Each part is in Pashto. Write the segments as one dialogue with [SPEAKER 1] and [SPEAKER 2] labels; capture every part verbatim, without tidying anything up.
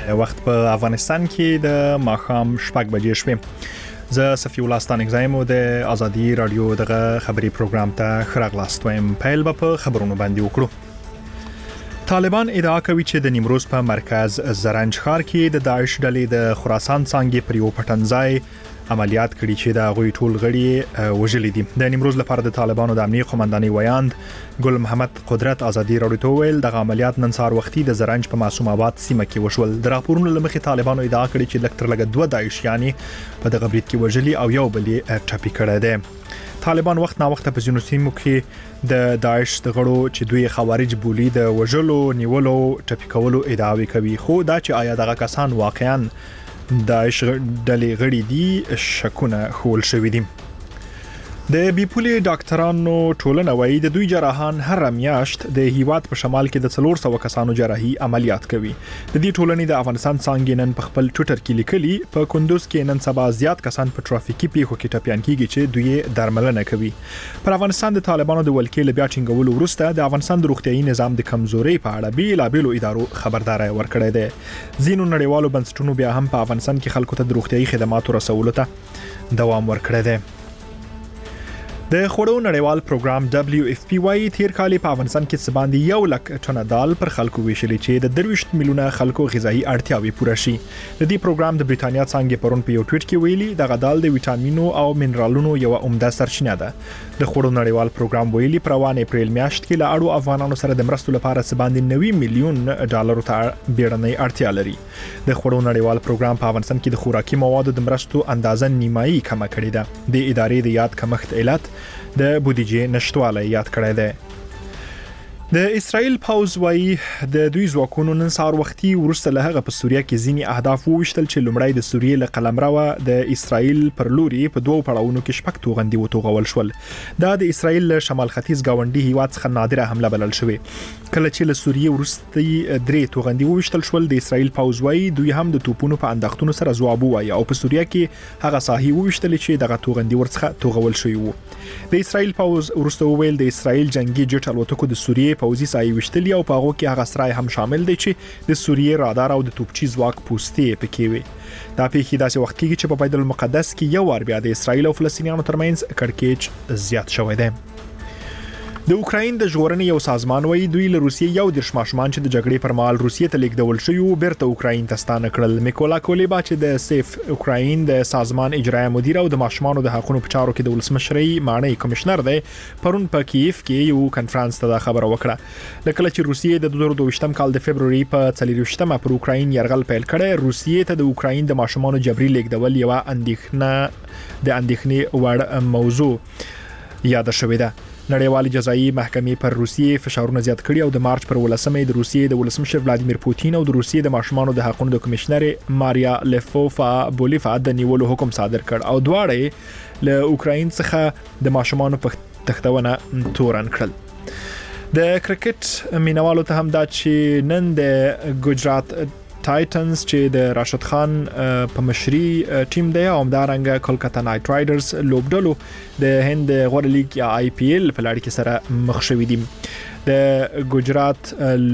[SPEAKER 1] وخت په افغانستان کې د ماښام شپږ بجې شوې. زه صفی الله ستانک زایم د ازادي رادیو دغه خبري پروګرام ته خراغلاست وایم. پیل به په خبرونو باندې وکړو. طالبان ادعا کوي چې د نیمروز په مرکز زرنج ښار کې د داعش ډلې د خراسان څنګه پر یو پټنځای عملیات کړي چې د غوي ټول غړي وژلي دي. د نیمروز لپاره د طالبانو د امنیت قومندانۍ ویاند ګل محمد قدرت ازادي رادیو ته ویل د عملیات نن سهار وختي د زرنج په معصوم آباد سیمه کې وشول. د راپورونو لمخې طالبانو ادعا کړې چې لکتر لګ دوه داعشیانی په دغه برید کې وژلي او یو بلې ټپي کړی دی. طالبان وخت نا وخت په ځینو سیمو کې د داعش د غړو چې دوی خوارج بولی د وژلو نیولو ټپي کولو ادعاوې کوي، خو دا چې آیا دغه کسان واقعاً داعش ډلې غړي دي شکونه خول شوې دي. د بیپولي ډاکټرانو ټولنه وایي د دوی جراحان هر میاشت د هیواد په شمال کې د څلور سوه کسانو جراحي عملیات کوي. د دې ټولنې د افغانستان څنګه نن په خپل ټوئیټر کې لیکلي په کندوز کې نن سبا زیات کسان په ټرافیکي پیښو کې ټپيان کیږي چې دوی درملنه کوي. پر افغانستان د طالبانو د ولکې لبیا ټینګولو وروسته د افغانستان د روغتيایي نظام د کمزوري په اړه بیلابېلو ادارو خبرداري ورکړې ده. ځینو نړیوالو بنسټونو بیا هم په افغانستان کې خلکو ته د روغتيایي خدماتو رسولو ته دوام ورکړی دی. د خوړو نړیوال پروګرام دبليو اف پی وايي تیر کال په افغانستان کې سباندي یو لک ټنه دال پر خلکو ویشلې چې د درویشت میلیونه خلکو غذایی اړتیاوې پوره شي. د دې پروګرام د بریټانیا څنګه پرون په یو ټویټ کې ویلي د غدال د ویټامینو او منرالونو یو عمده سرچینه ده. د خوړو نړیوال پروګرام ویلي پر روان اپریل میاشت کې له اړو افغانانو سره د مرستو لپاره سباندي نوي میلیون ډالر ته بیړنۍ اړتیا لري. د خوړو نړیوال پروګرام په افغانستان کې د خوراکي موادو د مرستو اندازه نیمایي کم کړې ده. د ادارې د یاد کمښت علت د بودیجې نشټواله یاد کړی دی. د اسرائیل پاوز وایي د دوی ځواکونو نن سهار وختي ورسته له هغه په سوریه کې ځینی اهداف وویشتل چې لومړی د سوریې له قلمرو د اسرائیل پر لوري په دوو پړاوونو کې شپږ توغندي وتوغول شول. دا د اسرائیل له شمال ختیځ گاونډي هیواد څخه نادره حمله بلل شوې. کله چې له سوریې ورستي درې توغندي وویشتل شول د اسرائیل پاوز وایي دوی هم د توپونو په انداختونو سره ځواب وایي او په سوریه کې هغه ساحې وویشتل چې دغه توغندي ورڅخه توغول شوی وو. د اسرائیل پاوز ورسته ویل د اسرائیل جنگي جټ الوتکو د سوریې پوځي سایې وشتلی او په هغه کې هغه سرای هم شامل دی چې د سوریې رادار او د توپچی ځواک پوستې پکې وي. دا پیښې داسې وخت کې چې په بیت المقدس کې یو وار بیا د اسرائیل او فلسطینیانو ترمنځ کړکېچ زیات شوی دی. د اوکراین د ژغورنې یو سازمان وایي دوی له روسیې یو د شماشمان چې د جګړې پر مهال روسیې ته لیږدول شوی وو بیرته اوکراین ته ستانه کړل. میکولا کولیبا چې د سیف اوکراین د سازمان اجرایي مدیر او د ماشومانو د حقوقو په چارو کې د ولسمشرۍ معني کمشنر دی پرون په کیف کې یو کانفرنس ته خبره وکړه. لکه چې روسیې د دوه زره دوه کال د فبرवरी په څلورویشتمه پر اوکراین يرغل پیل کړي، روسیې ته د اوکراین د ماشومانو جبري لیږدول یو اندېښنه د اندېښنې وړ موضوع یاد شوې ده. نړیوالې جزایي محکمې پر روسیې فشارونه زیات کړي او د مارچ پر ولسمې د روسیې د ولسمشر ولادیمیر پوتین او د روسیې د ماشومانو د حقوقو د کمشنر ماریا لیفوفا بولیفا د نیولو حکم صادر کړ او دواړه له اوکراین څخه د ماشومانو په تختونه تورن کړل. د کرکټ مینوالو ته هم دا چې نن د ګجرات ټایټنز چې د راشد خان په مشري ټیم دی او همدارنګه کولکاتا نایټ رایډرز لوبډلو د هند غوړ لیګ یا آی پی ایل په لړ کې سره مخ شوي دي. د ګجرات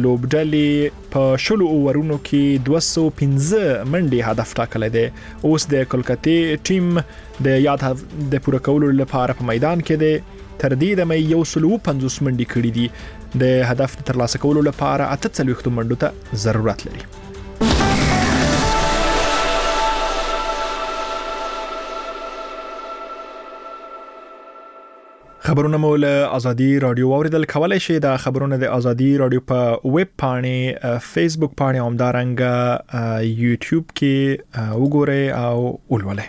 [SPEAKER 1] لوبډلې په شلو اورونو کې دوه سوه پنځه منډي هدف ټاکلی دی. اوس د کولکاتا ټیم د یاد د پوره کولو لپاره په میدان کې دی. تر دې د مې یو سلو پنځوس منډي کړي دي. د هدف ترلاسه کولو لپاره اته څلوېښت منډو ته ضرورت لري. خبرونه مو له ازادي رادیو اوریدل کولای شئ. د خبرونه د ازادي رادیو په ویب پاڼې، فیسبوک پاڼې او همدارنګه یوټیوب کې وګورئ او ولولئ.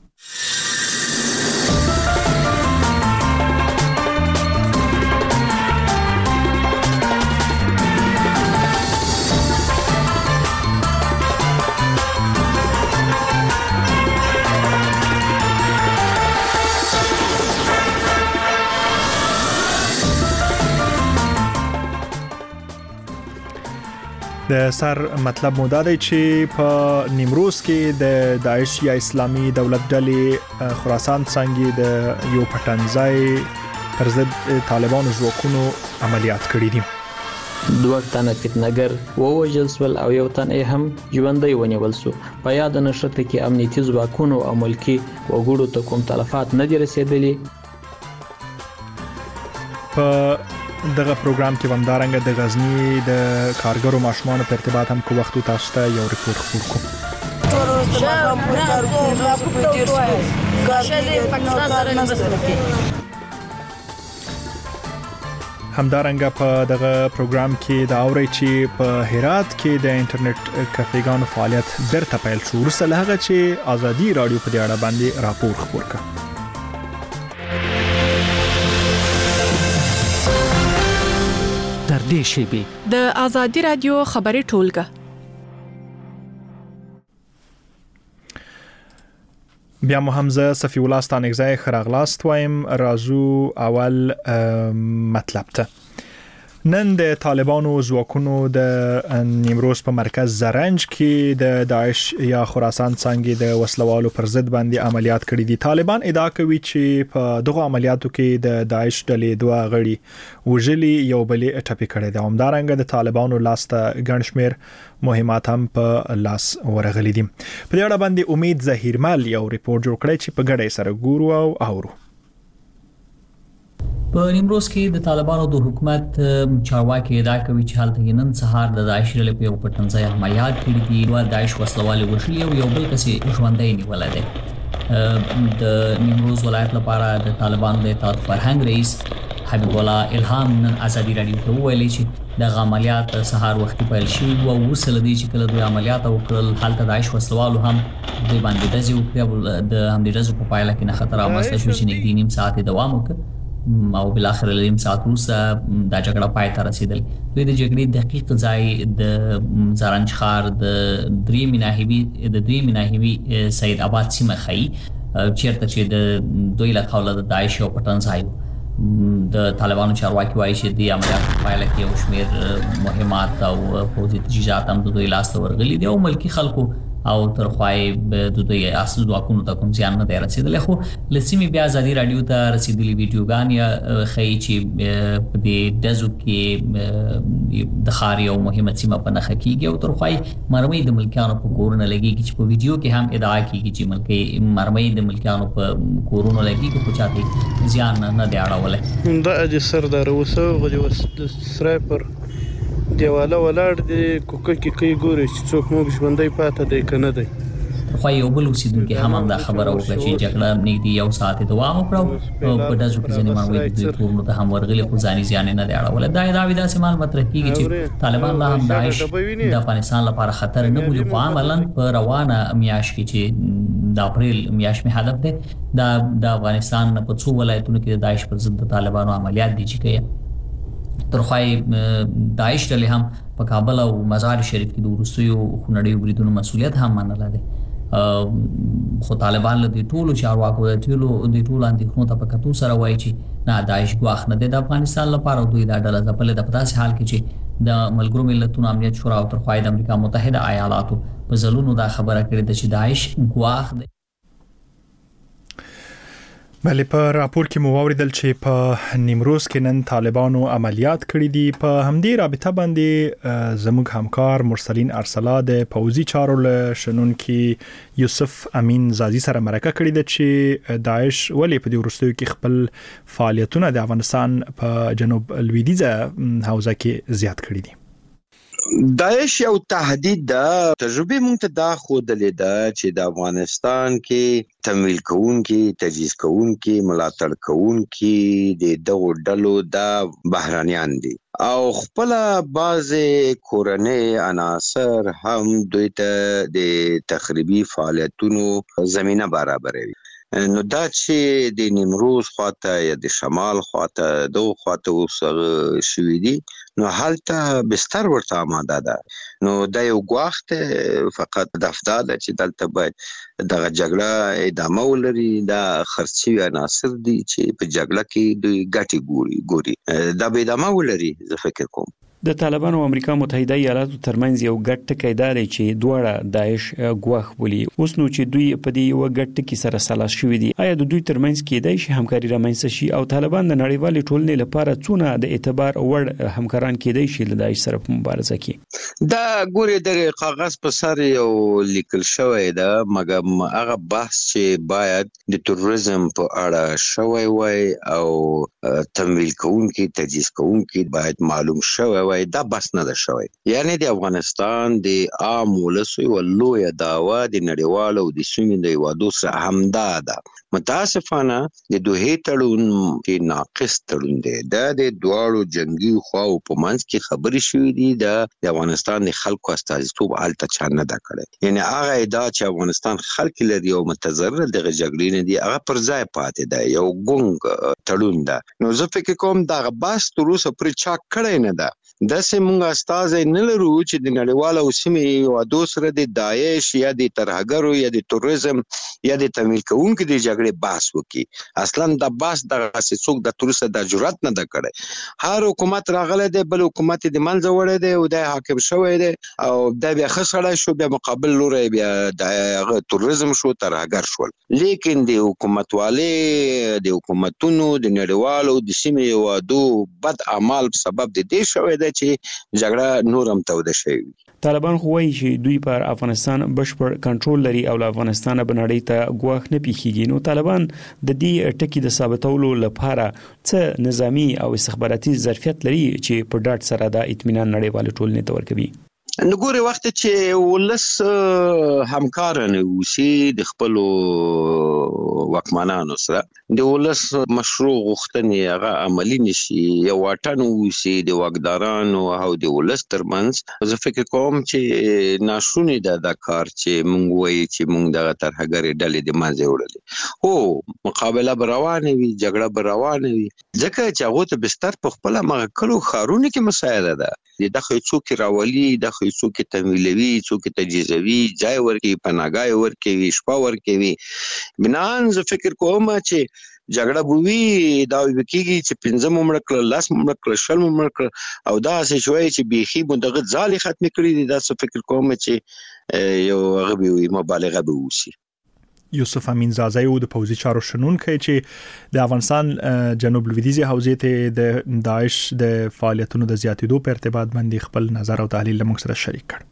[SPEAKER 1] د سر مطلب مو دا دی چې په نیمروز کې د داعش یا اسلامي دولت ډلې خراسان څنګه د یو پټنځای پر ضد طالبانو ځواکونو عملیات کړي دي.
[SPEAKER 2] دوه تنه فتنه‌ګر ووژل شول او یو تن یې هم ژوندی ونیول شو. په یاد نښته کې امنیتي ځواکونو او ملکي وګړو ته کوم تلفات نه دي رسیدلي.
[SPEAKER 1] په دغه پروګرام کې همدارنګه د غزنی د کارګرو ماشومانو په ارتباط هم کو وخت تاسو ته یو ریپورت خپور کوم. همدارنګه په دغه پروګرام کې دا اوري چې په هرات کې د انټرنیټ کافيګانو فعالیت بیرته پیل شو وروسته له هغه چې ازادي رادیو په دې اړه باندې راپور خپور کړ.
[SPEAKER 3] در دې شیبې
[SPEAKER 4] د ازادي رادیو خبري ټولګه
[SPEAKER 1] بیا مو حمزه صفی الله ستانګزای خراغلاست وایم رازو اول مطلب ته. نن د طالبانو ځواکونو د نیمروز په مرکز زرنج کې د داعش یا خراسان څنګه د وسلوالو پر ضد باندې عملیات کړي دي. طالبان ادعا کوي چې په دغه عملیاتو کې د داعش ډلې دوه غړي وژلي یو بلې ټپي کړي دي. همدارنګه د طالبانو لاسته ګڼشمیر مهمات هم په لاس ورغلي دي. په دې اړه باندې امید ظهیرمل یو ریپورت جوړ کړی چې په ګډه سره ګورو او اورو.
[SPEAKER 5] په نیمروز کې د طالبانو د حکومت چارواکي ادعا کوي چې حالت نن سهار د داعش ډلې په یو پټنځای عملیات کړي دي. دوه داعش وسلوال وژلي او یو بل کس ژوندی نیول دی. د نیمروز ولایت لپاره د طالبانو د اتحاد فرهنګ رئیس حبیب الله الهام نن ازادي رادیو ته وویل چې د عملیات سهار وختي پیل شوي او وصل دي چې کله دوی عملیات وکړل حالت داعش وسلوالو هم دوی باندې د ځو د همدې ورځې په پایله کې نه خطر رامنځته شو چې نږدې نیم ساعت دوام وکړ او بل اخر لیم ساعت وروسته دا جګړه پای ته رسیدل. دوی د جګړې دقیق ځای د زرنج ښار د درې مناهوي د درې مناهوي سید آباد سیمه خي چیرته چې د دوی له خوا د داعش او پټنځای د طالبانو چارواکي وایي چې د عملیات په پایله کې یو شمېر مهمات او پوځي تجهیزات هم د دوی لاس ته ورغلي دي او ملکي خلکو او تر خوای د دوی اصل ځواکونو ته کوم ځان نه دی رسیدلی. خو لسیمه بیا ازادي رادیو ته رسیدلی ویډیوګان یا خی چې په دې دزو کې د خاري او مهمه سیمه په نخ کېږي او تر خوای مرمۍ د ملکانو په کورونه لګي چې په ویډیو کې هم ادعا کیږي چې ملکي مرمۍ د ملکانو په کورونه لګي چې چاته ځان نه دی اړولای.
[SPEAKER 6] دا د سردار وسو غوډي وس سرایپر دیواله ولاړ دی کوکه کې کوي ګوري چې څوک موږ ژوندۍ پاتې دی کنه دی.
[SPEAKER 5] خو یو بل اوسیدونکو هم هم دا خبره وکړه چې جګړه نږدې یو ساعت دوام وکړو او په داسې کې ځینې مروي د کورونو ته هم ورغلي خو ځاني ځان نه دی اړول. دا دا ودا سیمال مطرح کیږي چې طالبان لا هم داعش د افغانستان لپاره خطر نه بولي خو عملاً په روانه میاش کې چې د اپریل میاش می هدف ده دا د افغانستان په څو ولایتونو کې د داعش پر ضد طالبانو عملیات دي چې کوي. ترخوای داعش ډلې هم په کابل او مزار شریف کې د روسیو خونړیو بریدونو مسولیت هم منله ده. خو طالبان له دې ټولو چارواکو د ټولو د ټولو اندېښنو ته په کتو سره وایي چې نه داعش ګواښ نه دی د افغانستان لپاره. دوی دا ډله ځپلې ده په داسې حال کې چې د ملګرو ملتونو امنیت شورا او ترخوای د امریکا متحده ایالاتو په ځلونو دا خبره کړې ده چې داعش ګواښ دی.
[SPEAKER 1] بلې په راپور کې مو واوریدل چې په نیمروز کې نن طالبانو عملیات کړي دي. په همدې رابطه باندې زموږ همکار مرسلین ارسلا د پوځي چارو له شنونکي یوسف امین زازي سره مرکه کړې ده چې داعش ولې په دې وروستیو کې خپل فعالیتونه د افغانستان په جنوب لویدیځه حوزه کې زیات کړي دي.
[SPEAKER 7] داعش یو تهدید ده. تجربه مونږ ته دا ښودلې ده چې د افغانستان کې تمویل کوونکي تجهیز کوونکي ملاتړ کوونکي د دغو ډلو د بهرانيان دي او خپل بعضې کورنۍ عناصر هم دوی ته د تخریبي فعالیتونو زمینه برابروي. نو دا چې د نیمروز خواته یا د شمال خواته دغه خواته اوس شوي دي نو هلته بستر ورته آماده ده. نو دا یو ګواښ فقط هدف دا ده چې دلته باید دغه جګړه ادامه ولري. دا خرڅوي عناصر دي چې په جګړه کې دوی ګټې ګوري ګوري دا به ادامه ولري زه فکر کوم.
[SPEAKER 8] د طالبانو او امریکا متحده ایالاتو ترمنځ یو ګډ ټکی دی چې دواړه داعش ګواښ بولي. اوس نو چې دوی په دې یو ګډ ټکی سره سلاس شوي دي، آیا د دوی ترمنځ کېدای شي همکاري رامنځته شي او طالبان د نړیوالې ټولنې لپاره څونه د اعتبار وړ همکاران کېدای شي له داعش سره په مبارزه کې؟
[SPEAKER 7] دا ګوري د کاغذ په سر یو لیکل شوی دا، مګر هغه بحث چې باید د تروریزم په اړه شوی وای او تمویل کوونکي تجهیز کوونکي باید معلوم شوی وای، دا بس نه ده شوی. یعنی د افغانستان د عام ولس او لوی دعوا د نړیوالو د سیمې د وادو سره همدا ده. متاسفانه د دوه تړون کې ناقص تړون دی. دا د دواړو جنگي خواو په منځ کې خبرې شوې دي، د افغانستان د خلکو استازیتوب الته چا نه ده کړی. یعنی هغه ادعا چې افغانستان خلک لري او متضرر دغه جګړې نه دي، هغه پر ځای پاتې ده، یو ګونګ تړون ده. نو زه فکر کوم دا بس تر اوسه پرې چا کړی نه ده. داسې موږ استازي نه لرو چې د نړیوالو سیمې وادو سره د داعش یا د ترهګرو یا د تروریزم یا د تمویل کوونکو د جګړې بحث وکړي. اصلا دا بحث دغه څوک د تر اوسه د جرأت نه ده کړی. هر حکومت راغلی دی، بل حکومت د منځه وړی دی او د حاکم شوی دی او دا بیا ښه سړی شو، بیا مقابل لوري بیا د تروریزم شو، ترهګر شول. لیکن د حکومتوالي د حکومتونو د نړیوالو د سیمې وادو بد اعمال په سبب د دې شوی دی چې جګړه نور هم توده شوی.
[SPEAKER 8] طالبان خو وایي چې دوی پر افغانستان بشپړ کنټرول لري او له افغانستان به نړۍ ته ګواښ نه پیښیږي. نو طالبان د دې ټکی د ثابتولو لپاره څه نظامی او استخباراتي ظرفیت لري چې په ډاټ سره د اطمینان نړیوال ټولنې ته ورکوي؟
[SPEAKER 7] نو ګوري وخت چې ولس همکار نه وسی د خپل وکمانانو سره د ولس مشروع غوښتنې هغه عملی نشي، یو واټن وسی د واکدارانو او د ولس ترمنځ. زه فکر کوم چې ناشونی ده دا کار چې مونږ وایي چې مونږ د ترهګرې ډلې د منځه وړلې. هو مقابله به روانه وي، جګړه به روانه وي، ځکه چې هغه ته بستر په خپل مغه کلو خارونه کې مسایله ده. د خو څوک راولي، د څوک تمویلوي، څوک تجهیزوي، ځای ورکوي، پناهګاه ورکوي، شپه ورکوي. بنان زه فکر کوم چې جګړه بوي دا وکیږي چې پنځه ممړ کړ، لاس ممړ کړ، شل ممړ کړ او دا څه شوی چې بيخي مدغه ځالي ختم کړی دي. دا څه فکر کوم چې یو غبي وي مبالغه به وسی.
[SPEAKER 1] یوسف امین زازای او د پوزي چارو شنونکي چې د افغانستان جنوب لویدیځي حوزې ته د داعش د فعالیتونو د زیاتېدو په ارتباط باندې خپل نظر او تحلیل موږ سره شریک کړ.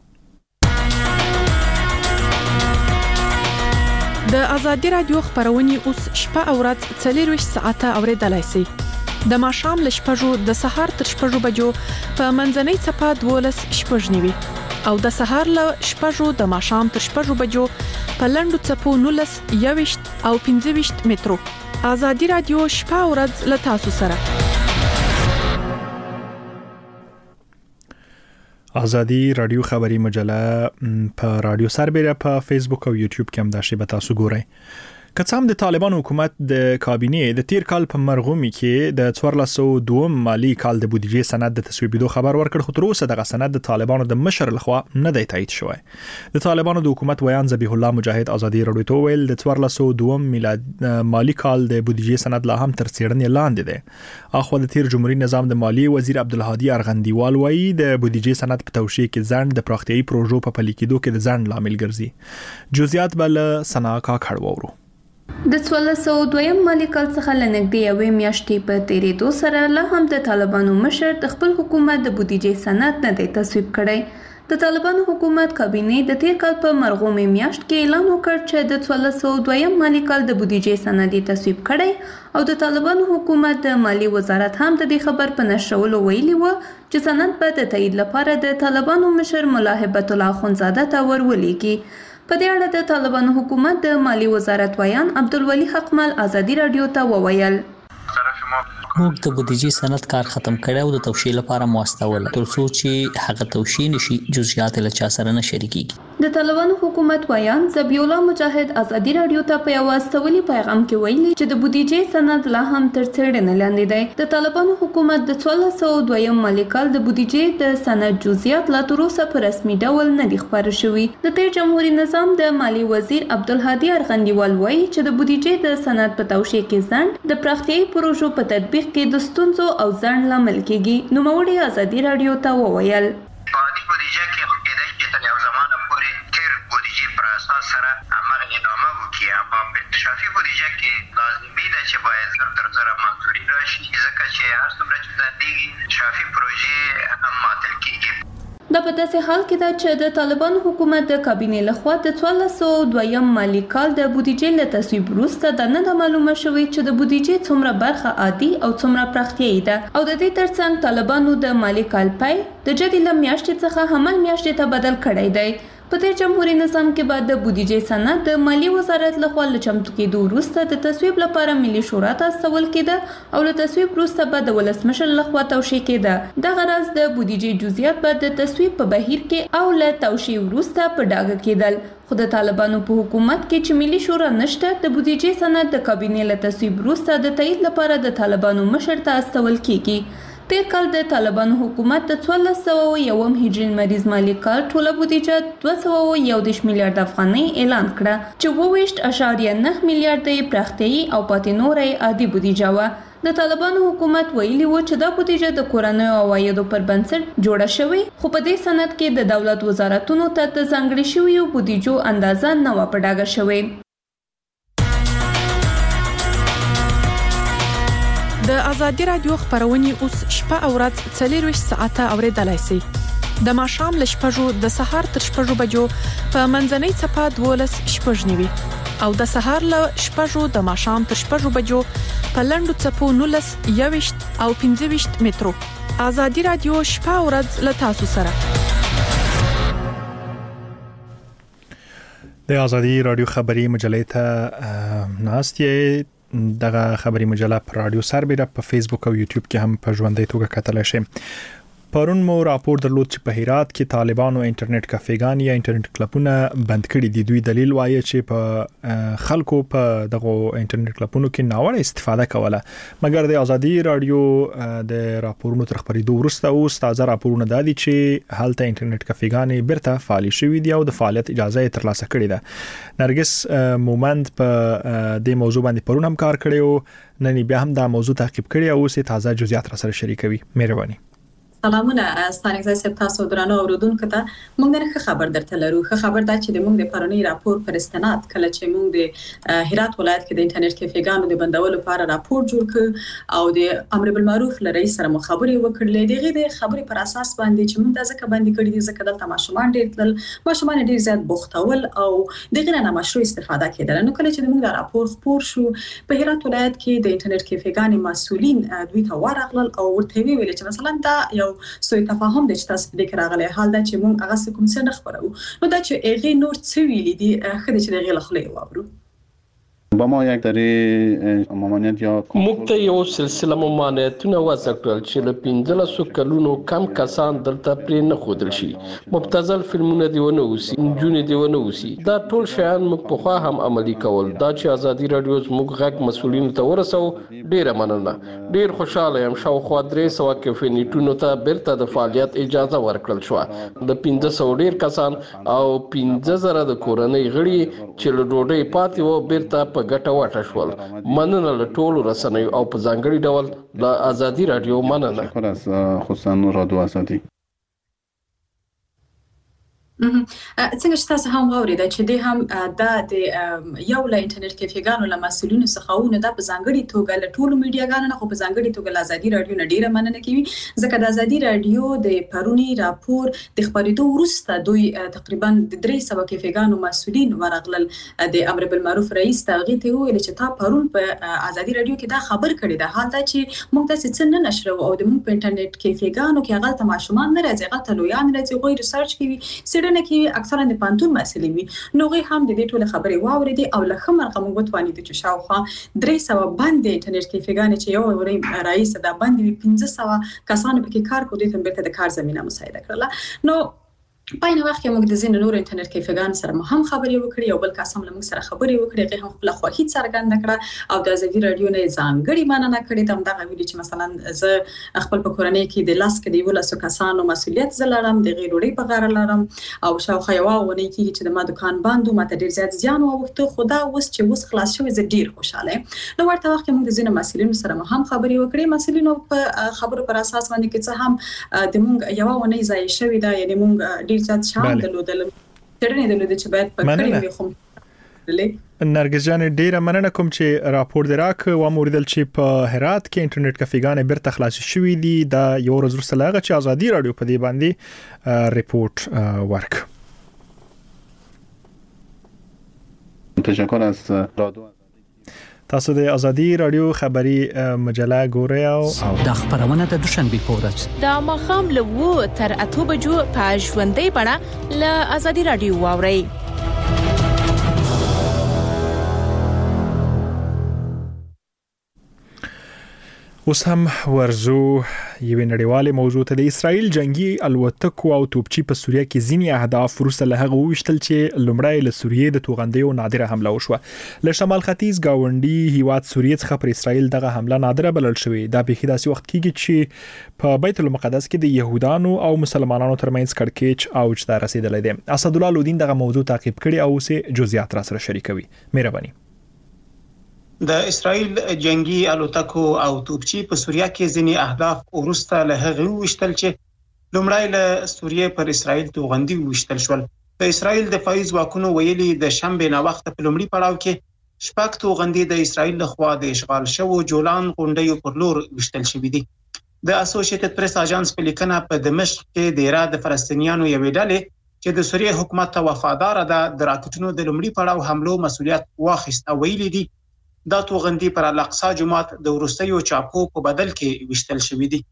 [SPEAKER 4] د ازادي رادیو خبرونه اوس شپه او ورځ څلور ساعته اوریدلای شئ. د ماښام ل شپږو د سهار تر شپږو بجو په منځنۍ چپه دولس شپږ نیوي او د سهار ل شپږو د ماښام تر شپږو بجو په لندو چپو نولس یوشت او پنځه وشت مترو. ازادي رادیو شپه او ورځ ل تاسو سره.
[SPEAKER 1] ازادي رادیو خبری مجله په رادیو سربېره په فیسبوک او یوټیوب کې هم دا شی به تاسو ګورئ. که څه هم د طالبان حکومت د کابینې د تیر کال په مرغومي کې د څوارلس سوه دوه مالی کال د بودیجې سند د تصویبېدو خبر ورکړ، خو تر اوسه دغه سند د طالبانو د مشر لخوا نه دی تایید شوی. د طالبانو د حکومت ویان ذبیح الله مجاهد ازادي رادیو ته ویل د څوارلس سوه دوه میلاد مالی کال د بودیجې سند لا هم تر څېړنې لاندې دی. اخو د تیر جمهوریت نظام د مالی وزیر عبدالهادي ارغندیوال وایي د بودیجې سند په توشیح کې ځنډ د پراختیایي پروژو په پلي کېدو کې د ځنډ لامل ګرځي. جزئیات بل سنا کا کړو.
[SPEAKER 9] د څوارلس سوه دویم مالی کال څخه لنږدې یوې میاشتې په تیریدو سره لا هم د طالبانو مشر د خپل حکومت د بودیجې سند نه دی تصویب کړی. د طالبانو حکومت کابینې د تیر کال په مرغومي میاشت کې اعلان وکړ چې د څوارلس سوه دویم مالی کال د بودیجې سند تصویب کړی او د طالبانو حکومت د مالی وزارت هم د دې خبر په نشرولو ویلي و چې سند به د تایید لپاره د طالبانو مشر ملا هیبت الله اخندزاده ته ورولېږي. په دې اړه د طالبانو حکومت د مالی وزارت ویان عبدالولي حقمل ازادي رادیو ته وویل
[SPEAKER 5] موږ د بودیجې سند کار ختم کړی او د توشیح لپاره مو واستول تر څو چې هغه توشیح نشي جزئیات له چا سره نه شریکيږي.
[SPEAKER 9] د طالبانو حکومت وایان ذبیح الله مجاهد ازادي رادیو ته په یو استولي پیغام کې ویلي چې د بودیجې سند لا هم تر څېړنې لاندې دی. د طالبانو حکومت د څوارلس سوه دویم مالي کال د بودیجې د سند جزئیات لا تر اوسه په رسمي ډول نه دي خپاره شوي. د تیر جمهوریت نظام د مالی وزیر عبدالهادي ارغندیوال وایي چې د بودیجې د سند په توشیح کې ځنډ د پراختیایي پروژو په تطبیق کې د ستونزو او ځنډ لامل کیږي. نوموړي ازادي رادیو ته وویل
[SPEAKER 10] عادي بودیجه کې کېدای چې تر یو زمانه پورې تیر بودیجې پر اساس سره هغه ادامه وکړي، اما په اکتشافي بودیجه کې لازمي ده چې باید زر تر زره منظوري راشي، ځکه چې هر څومره چې ځندېږي اکتشافي پروژې هم معطل کېږي.
[SPEAKER 9] دا په داسې حال کې ده چې د طالبانو حکومت د کابینې لخوا د څوارلس سوه دویم مالي کال د بودیجې له تصویب وروسته دا نه ده معلومه شوې چې د بودیجې څومره برخه عادي او څومره پراختیایي ده، او د دې ترڅنګ طالبانو د مالي کال پای د جدي له میاشتې څخه حمل میاشتې ته بدل کړی دی. په تیر جمهوریت نظام کې بعد د بودیجې سند د مالی وزارت لخوا له چمتو کېدو وروسته د تصویب لپاره ملي شورا ته استول کېده او له تصویب وروسته به د ولسمشر لخوا توشیح کېده. دغه راز د بودیجې جزئیات به د تصویب په بهیر کې او له توشیح وروسته په ډاګه کېدل. خو د طالبانو په حکومت کې چې ملي شورا نشته، د بودیجې سند د کابینې له تصویب وروسته د تایید لپاره د طالبانو مشر ته استول کېږي. تیر کال د طالبانو حکومت د څوارلس سوه یوم هجري لمریز مالي کال ټوله بودیجه دوه سوه یو دېرش میلیارډ افغانۍ اعلان کړه، چې اوه ویشت اعشاریه نه میلیارډ یې پراختیایي او پاتې نوره یې عادي بودیجه وه. د طالبانو حکومت ویلي و چې دا بودیجه د کورنیو عوایدو پر بنسټ جوړه شوې، خو په دې سند کې د دولت وزارتونو ته د ځانګړې شویو بودیجو اندازه نه وه په ډاګه شوې.
[SPEAKER 4] د ازادي رادیو خبرونه اوس شپه او ورځ څلور ویشت ساعته اوریدلای شئ. د ماښام له شپږو د سهار تر شپږو بجو په منځنۍ څپه دولس شپږ نیوي او د سهار له شپږو د ماښام تر شپږو بجو په لنډو څپو نولس یويشت او پنځه ویشت مترو. ازادي رادیو شپه او ورځ له تاسو سره.
[SPEAKER 1] د ازادي رادیو خبري مجلې ته ناستې دغه خبري مجله پر رادیو سربېره په فیسبوک او یوټیوب کې هم په ژوندۍ توګه کتلای شئ. پرون مو راپور درلود چې په هرات کې طالبانو انټرنیټ کافېګان یا انټرنیټ کلبونه بند کړي دي. دوی دلیل وایي چې په خلکو په دغه انټرنیټ کلبونو کې ناوړه استفاده کوله، مګر د ازادي رادیو د راپورونو تر خبرېدو وروسته اوس تازه راپورونه دادي چې هلته انټرنیټ کافېګانې بیرته فعال شوي دي او د فعالیت اجازه یې ترلاسه کړې ده. نرګس مومند په دې موضوع باندې پرون هم کار کړی او نن بیا هم دا موضوع تعقیب کړی او اوس تازه جزئیات را سره شریکوي. مهرباني.
[SPEAKER 11] سلامونه ستانک زای سپ تاسو درنو اوریدونکو ته موږ نن ښه خبر درته لرو. ښه خبر دا چې د موږ د پرونی راپور پر استناد کله چې موږ د هرات ولایت کې د انټرنیټ کافېګانو د بندولو لپاره راپور جوړ کړ او د امر بالمعروف لرئیس سره مخابرې وکړلې. دغه د خبرې پر اساس باندې چې موږ د ځکه باندې کړی دي ځکه دلته ماشومان ډېر تل ماشومان ډېر زیات بوختول او دغه نه مشروع استفاده کېدل. نو کله چې موږ د راپور خبر شو په هرات ولایت کې د انټرنیټ کافېګانو مسؤلین دوی ته ورغلل او ورته ویل چې مثلا دا یو سوء تفاهم د چې تاسو د راغلي حال دا چې موږ هغه کوم څه نه خبرو نو دا چې هغه نور څه ویلي دي خدای چې دغه خلې واورو.
[SPEAKER 12] با ما یک دری ممانعت یا
[SPEAKER 13] موږ ته یو سلسله ممانعتونه وضع کړل چې له پنځلسو کلونو کم کسان دلته پرې نه ښودل شي، مبتذل فلمونه دی ونه اوسي، نجونې دی ونه اوسي. دا ټول شیان موږ پخوا هم عملي کول. دا چې ازادي رادیو زموږ غږ مسؤلینو ته ورسو ډیره مننه. ډیر خوشاله یم شاوخوا درې سوه کیفې نیټونو ته بیرته د فعالیت اجازه ورکړل شوه. د پنځه سوه ډیر کسان او پنځه زره د کورنۍ غړي چې له ډوډۍ پاتې وو بیرته په ګټه واټه شول. مننه له ټولو رسنیو او په ځانګړي ډول د ازادي رادیو مننه.
[SPEAKER 12] شکر از خصوصا رادیو ازادي.
[SPEAKER 11] څنګه چې تاسو هم واورېده چې د هم دا د یو له انټرنیټ کافېګانو له مسؤلینو څخه ونه دا په ځانګړي توګه له ټولو میډیاګانو نه خو په ځانګړي توګه له ازادي رادیو نه ډیره مننه کوي ځکه د ازادي رادیو د پرونی راپور د خبرېدو وروسته دوی تقریبا د درې سوه کافېګانو مسؤلین ورغلل. د امر بالمعروف رئیس ته هغې ته وویل چې تا پرون په ازادي رادیو کې دا خبر کړی ده، حال دا چې موږ داسې څه نه نشرو او د موږ په انټرنیټ کافېګانو کې هغلته ماشومان نه راځي، هغلته لویان راځي، هغوی ریسرچ کوي، څېړنه کوي، اکثرا د پوهنتون محصلین وي. نو هغوی هم د دې ټولې خبرې واورېدې او له ښه مرغه موږ وتوانېدو چې شاوخوا درې سوه بندې انټرنیټ کافېګانې چې یو ورځ رئیس دا بندې وي، پنځه سوه کسانو پکې کار کوي، دوی ته بیرته د کار زمینه مساعده کړله. نو په عین وخت کې موږ د ځینو نور انټرنیټ کیفګان سره هم خبرې وکړې او بل کس هم موږ سره خبرې وکړې هغه هم خپل خواهی څرګنده کړه او د ازادي رادیو نه ځانګړي مننه کړې ته دغه ویلي چې مثلا زه خپل په کورنۍ کې د لاس کې دی ولاسو کسانو مسولیت زلارم د غیروري په غاړه لرم او شاوخوا یو ونی کې چې د ما دکان باندې ماته ډیر زیات زیان وغوښته خدا اوس چې اوس خلاص شوی زه ډیر خوشاله نو ورته وخت کې موږ د ځینو مسؤلینو سره هم خبرې وکړې مسؤلینو په خبرو پر اساس باندې کې څه هم د موږ یو ونی ځای شوی دا یعنی موږ ډیر زیات شان د دل ترنه دلته چې باید په کړی وي خو
[SPEAKER 1] نرګس جان ډیره مننه کوم چې راپور دراک و موردل چې په هرات کې انټرنیټ کافيګانې بیرته خلاص شوې دي دا یو ورځ وروسته لاغه چې ازادي رادیو په دې باندې ریپورت ورک.
[SPEAKER 12] تشکر از رادیو
[SPEAKER 1] تاسو د ازادي رادیو خبري مجله ګورئ او
[SPEAKER 3] د خبرونه د دوشنبه په ورځ
[SPEAKER 4] د مخام له وو تر اته بجو په ژوندۍ بڼه له ازادي رادیو واورئ. اوس هم ورزو یوه نړیواله موضوع ته د اسرایل جنگي الوتکو او توپچی په سوریه کې ځینی اهداف وروسته له هغه وشتل چې لومړی له سوریې د توغندیو نادره حمله وشوه له شمال ختیځ گاونډي هیواد سوریې څخه پر اسرایل دغه حمله نادره بلل شوې دا به داسې وخت کېږي چې په بیت المقدس کې د يهودانو او مسلمانانو ترمنځ کړکېچ اوج ته رسیدلې ده. اسد الله لودین دغه موضوع تعقیب کړي او سه جزئیات را سره شریکوي. مهرباني.
[SPEAKER 14] د اسرایل جنگي الوتکو او توپچی په سوریه کې ځینی اهداف ورسته له هغه وشتل چې لومړی له سوریې پر اسرایل توغندي وشتل شول. د اسرایل دفاعي ځواکونو ویلي د شنبه نه وخت په لومړي پړاو کې شپږ توغندي د اسرایل لخوا د اشغال شوو جولان غونډیو پر لور وشتل شوې دي. د اسوسییټډ پریس اژانس په لیکنه په دمشق کې د ایران د فلسطینیانو یوې ډلې چې د سوریې حکومت ته وفادار ده د راکټونو د لومړي پړاو حملو مسؤلیت واخیست او ویلي دي دا توغندي پر الاقصی جومات د ورستیو چاپو په بدل کې وشتل شوې دي.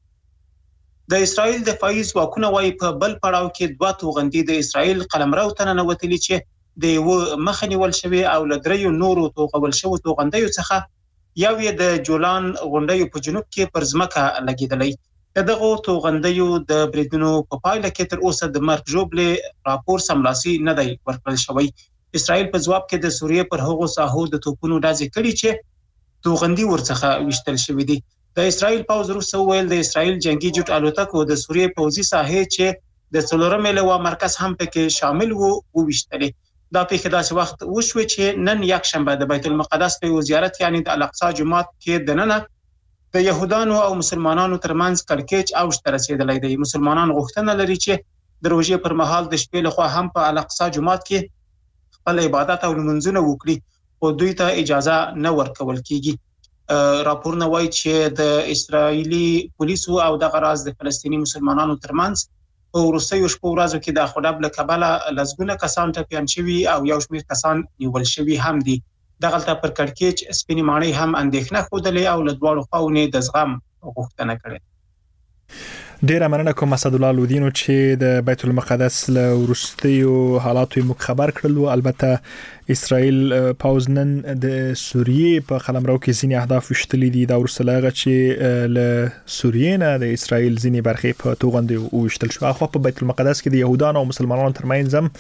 [SPEAKER 14] د اسرایل دفاعي ځواکونه وايي په بل پړاو کې دوه توغندي د اسرایل قلمرو ته ننوتلي چې د یو مخنیول شوی او لدریو نورو توغول شوی توغندیو څخه یو یې د جولان غونډیو په جنوب کې پر ځمکه لګیدلې. دغه توغندیو د بریدونو په پایله کې تر اوسه د مرګ ژوبلې راپور سملاسي نه دی ورکړل شوی. اسرائیل په ځواب کې د سوریې پر هغو ساحو د توپونو ډزې کړې چې توغندي ورڅخه وشتل شوې دي. د اسرائیل پوځ وروسته ویل د اسرائیل جنگي جټ الوتکو د سوریې پوځي ساحې چې د څلورمې لوا مرکز هم پکې شامل وو وشتلې. دا په خداسي وخت وشو چې نن یک شنبه د بیت المقدس په زیارت یعنی د الاقصی جومات کې د نن د يهودانو او مسلمانانو ترمنځ کړکېچ او شتر رسیدلې دي. مسلمانان غوښتنه لري چې د روژې پر مهال د شپې لخوا هم په الاقصی جومات کې خپل عبادت او لمونځونه وکړي او دوی ته اجازه نه ورکول کیږي. راپورونه وایي چې د اسرایلی پولیسو او د غراز د فلسطینی مسلمانانو ترمنځ په وروستیو شپو ورځو کې د خداب له کبله لزګونه کسان ټپيان شوي او یو شمېر کسان نیول شوي هم دي. دغلته پر کړکېچ سپینې ماڼۍ هم اندېښنه ښودلې او له دواړو خواوو د زغم غوښتنه کړې.
[SPEAKER 1] ډیره مننه کوم اسد الله لودینو چې د بیت المقدس له ورستیو حالاتو مو خبر کړلو. البته اسرائیل پاوز نن د سوریې په قلمرو کې ځینې اهداف وشتلې دي دا ورسره چې له سوریې نه د اسرائیل ځینې برخې په توغندي وشتل شو. خو په بیت المقدس کې د يهودانو او مسلمانانو ترمنځ هم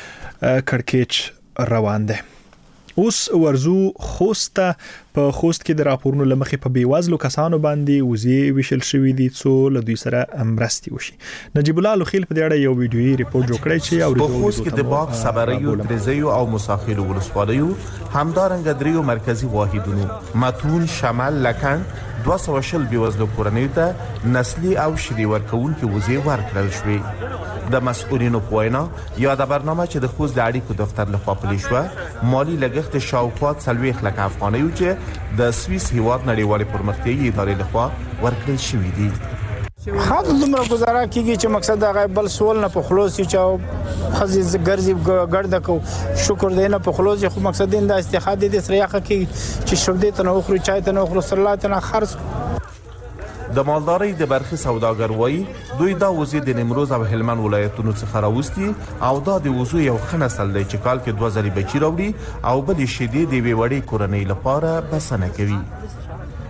[SPEAKER 1] کړکېچ روان دی. اوس ورزو خوست په خوست کې د راپورونو لمخې په بیوازلو کسانو باندې وزې وشل شوې دي څو له دوی سره مرستي وشي. نجیب الله لوخیل په دې اړه یو ویډیويي ریپورت جوړ کړی چې او
[SPEAKER 15] په خوست کې د باغ صبریو ترزیو او مساخیل ولسوالیو همدارنګه دریو مرکزی واحدونو متون شمال لکن دوه سوه شل بیوزلو کورنیو ته نسلی او شیدې ورکوونکي وزې ورکړل شوې. د مسؤلینو په وینا یاده برنامه چې د خوست د اړیکو دفتر لخوا پلي شوه مالی لګښت شاوخوا څلوېښت لکه افغانۍ چې د سویس هیواد نړیوالې پرمختیایي ادارې لخوا ورکړل شوي دي.
[SPEAKER 16] خاطر دومره گزاره کیږي چې مقصد هغه بل سوال نه په خلاصي چې خزي ګرځي ګرځه کو شکر دینه په خلاصي خو مقصد د استخاده د سریاخه کې چې شوبدې ته نو خوري چای ته نو خوري صلات نه خرڅ.
[SPEAKER 15] د مالدارۍ د برخې سوداګر وایي دوی دا وزې د نیمروز او هلمند ولایتونو څخه راوستي او دا د وزو یو ښه نسل دی چې کال کې دوه ځلې بچي راوړي او بلې شیدې د یوې وړې کورنۍ لپاره بسنه کوي.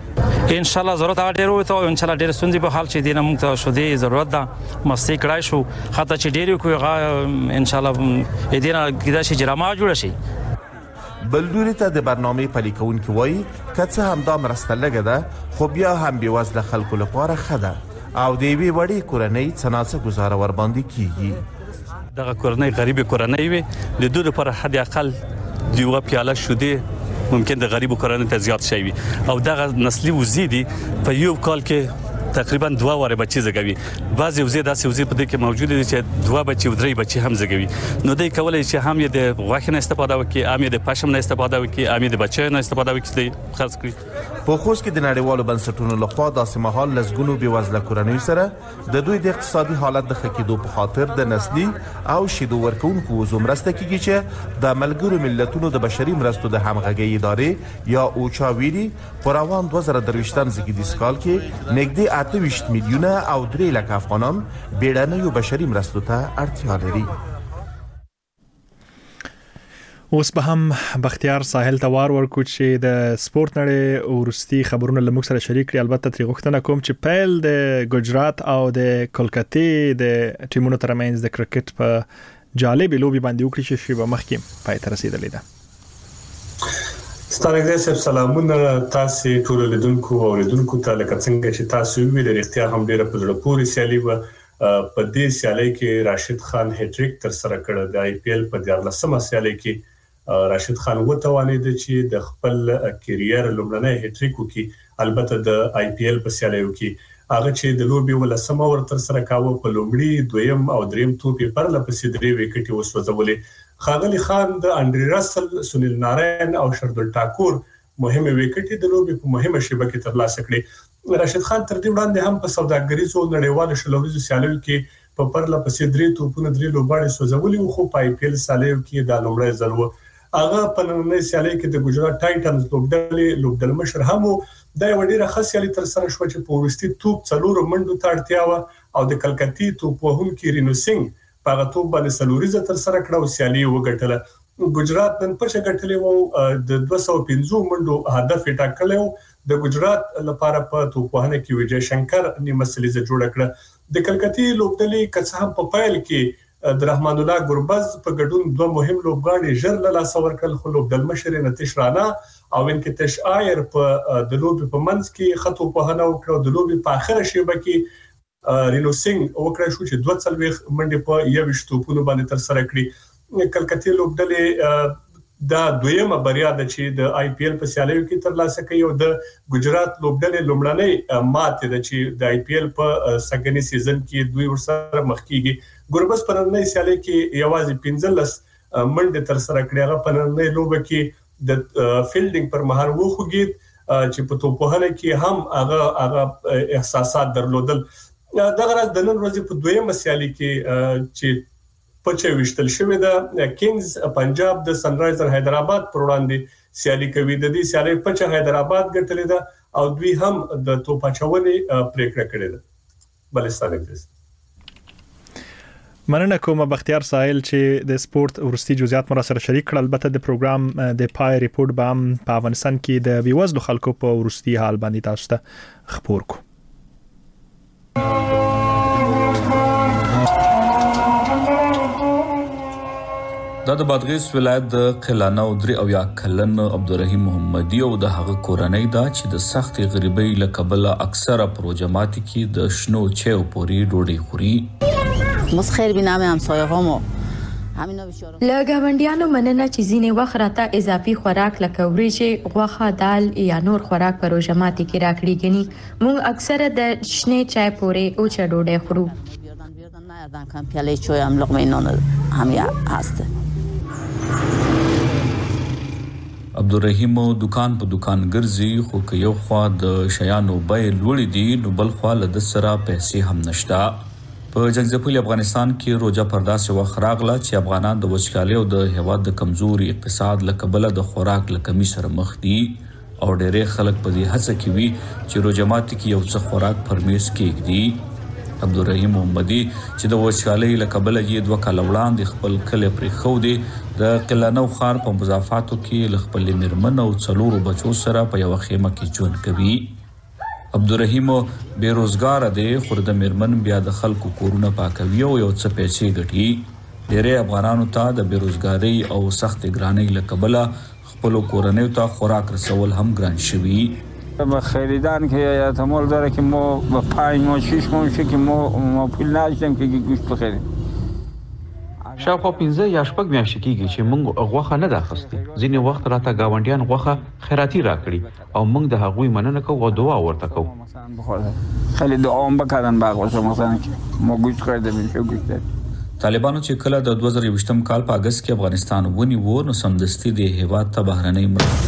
[SPEAKER 17] ان شاء الله ضرورت ډیر وته او ان شاء الله ډیر سندې په حال چې دینه موږ ته شو دی ضرورت ده مستی کړای شو حتی چې ډیر کوی غا ان شاء الله دینه کدا شي جرامه جوړ شي
[SPEAKER 15] بلوري ته د برنامه پلي کوونکي وایي کڅه هم دا مرسته لګه ده خو بیا هم بي وزله خلکو لپاره خده او دی وی وړي کورنۍ څنګه گزاره ور باندې کیږي
[SPEAKER 18] دغه کورنۍ غریب کورنۍ وي د دوی لپاره حد اقل دیوغه پیاله شوده ممکن د غریب کورنۍ ته زیات شي او دغه نسلي وزیدي په یو کال کې تقریبا دوه واره بچي زګوي بعضي وزې داسې وزې په دې کې موجود دي چې دوه بچي او درې بچي هم زګوي نو دوی کولای شي هم یې د غوښه نه استفاده وکړي هم یې د پښم نه استفاده وکړي هم یې د بچي نه استفاده وکړي خاص کړي
[SPEAKER 15] په خوست کې د نړیوالو بنسټونو لخوا داسې مهال لزګونو بي وزله کورنۍ سره د دوی د اقتصادي حالت د خکېدو په خاطر د نسلي او شیدو ورکوونکو وزو مرسته کیږي چې د ملګرو ملتونو د بشري مرستو د همغږي ادارې یا اوچا ویلي پر روان دوه زره درویشتم زیږدیز کال کې نږدې اته ویشت میلیونه او درې لک افغانان بیړنیو بشري مرستو ته اړتیا لري.
[SPEAKER 1] اوس به هم بختیار ساحل توار ورکو چې د سپورت نړۍ ورستي خبرونه لموږ سره شریک کړي البته تری غوښتنه کوم چې پیل د ګجرات او د کولکاتې د ټیمونو ترمنځ د کرکټ په جالب لوبي باندې وکړي چې شی به مخکې پای ته رسیدلې ده.
[SPEAKER 19] ستاسو د سلامونه تاسو ټول لیدونکو او لیدونکو ته لکه څنګه چې تاسو ویل اړتیا هم ډیره په زړه پورې سیالي و په دې سیالي کې راشد خان هټریک تر سره کړ د آی پی ایل په دیارلسمه سیالي کې راشد خان وتوانید چې د خپل کیریر لومړنۍ هټریک وکي البته د آی پی ایل په سیالیو کې هغه چې د لوبي ولسمه ور تر سره کاوه په لومړي دویم او دریم توپي پر لپسې درې وکټي وسوځولې خاغلی خان د انډری راسل سنیل نارین او شردل ټاکور مهمه وکټي د لوبي په مهمه شبکه ترلاسه کړې راشد خان تر دې وړاندې هم په سوداګریزو نړیوالو شلوريزو سیالیو کې په پر لپسې درې توپونه درې لوباړي سوځولې خو په آی پی ایل سیالیو کې د لومړی ځل هغه په نننۍ سیالي کې د ګجرات ټایټنز لوبډلې لوبډل مشر هم د یو ډیره خاص سیالي تر سره شو چې په ورستي توپ څلور منډو ته اړتیا و او د کلکتی توپ وهونکي رینو سنگ په هغه توپ باندې سلوریزه تر سره کړه او سیالي وګټله ګجرات نن پښه ګټلې وو د دوه سوه پنځه منډو هدف ټاکلو د ګجرات لپاره په توپ وهنه کې وجه شنکر نیمه سلیزه جوړ کړه د کلکتی لوبډلې کڅ هم په پایل کې د رحمان الله ګوربز په ګډون دوه مهم لوبغاړي ژر له لاس ورکړل خو لوبډل مشر نتیش رانا او انکتش آیر په د لوبي په منځ کې خطو په هنه او د لوبي په اخر شیبه کې رینو سنگ وکړ شو چې دوه څلويخ منډه په یو شتوپونو باندې تر سره کړی کلکتی لوبډلې دا دویمه بریا ده چې د آی پی ایل په سیالیو کې ترلاسه کوي او د ګجرات لوبډلې لومړنۍ ماته ده چې د آی پی ایل په سګنی سیزن کې دوی ورسره مخ کیږي ګوربس په نننۍ سیالي کې یوازې پنځلس منډه تر سره کړې هغه په نننۍ لوبه کې د فیلډینګ پر مهال وخوږي چې په توپوهنه کې هم هغه هغه احساسات درلودل دغه راز د نن ورځې په دویمه سیالي کې چې پچې وشتل شوې ده کینګز پنجاب د سنرایزر حیدرآباد پر وړاندې سیالي کوي د دې سیالي پچې حیدرآباد ګټلې ده او دوی هم د توپاچونې پریکړه کړې ده بلستان ایکس
[SPEAKER 1] مننه کوم بختیار ساحل چې د سپورت ورستي جزئیات مر سره شریک کړل البته د پروګرام د پای ریپورت به هم په افغانستان کې د بیوزلو خلکو په ورستي حال باندې تاسو ته خبر کو
[SPEAKER 20] دا د بادغیس ولایت د قلانه او درې او یا کلن عبدالرحیم محمدی او د هغه کورنۍ دا چې د سخت غریبۍ لکبله اکثره پروژماتی کې د شنو چیو پوری ډوډۍ خوري
[SPEAKER 21] مسخیر بنامه همسایه هامو
[SPEAKER 22] له ګاونډیانو مننه چې ځینې وخت راته اضافي خوراک لکه وریجې غوښه دال یا نور خوراک په روژماتي کې راکړي غني موږ اکثره د شنې چای پوری او چا ډوډۍ خورو
[SPEAKER 21] دان کم پیاله چای هم لقمه نان هم هست
[SPEAKER 20] عبدالرحیم دکان په دکان ګرځي خو که یو خوا د شیانو بیې لوړې دي نو بل خوا له د سره پیسې هم نشته په جنگزپول افغانستان کې روزه پردا سي وخت راغله چې افغانان د وچکالۍ او د هیواد د کمزوري اقتصاد لکبله د خوراک لکمي سره مخ دي او ډېرې خلک په دې هڅه کې وي چې روزماتي کې یو څه خوراک پرمیز کېږدي عبدالرحیم محمدی چې د وچکالۍ لکبله یې دوه کاله وړاندې خپل کلی پرېښودی د قلانه خار په مضافاتو کې له خپلې مېرمن او څلورو بچو سره په یوه خیمه کې ژوند کوي عبدالرحیم بیروزګار دی خو د میرمن بیا د خلکو کورونه پاکوي او یو څه پیسې ګټي ډېری افغانانو ته د بیروزګاری او سخت ګرانۍ له کبله خپل کورنۍ ته خوراک رسول هم ګران شوي.
[SPEAKER 2] با خریدن که احتمال داره که ما با پنج ماه شش ماه میشه که ما ما پول نداشتیم که گوشت بخریم.
[SPEAKER 6] شاوخوا پنځه یا شپږ میاشتې کېږي چې موږ غوښه نه ده اخیستې. ځینې وخت راته ګاونډیان غوښه خیراتي راکړي او موږ د هغوی مننه کوو او دعا ورته کوو.
[SPEAKER 2] خیلی دعا هم بکردن به غوښه مثلا که ما گوشت خریده میشه گوشت.
[SPEAKER 20] طالبانو چې کله د دوه زره یوویشتم کال په اگست کې افغانستان ونیو نو سمدستي د هیواد ته بهرنۍ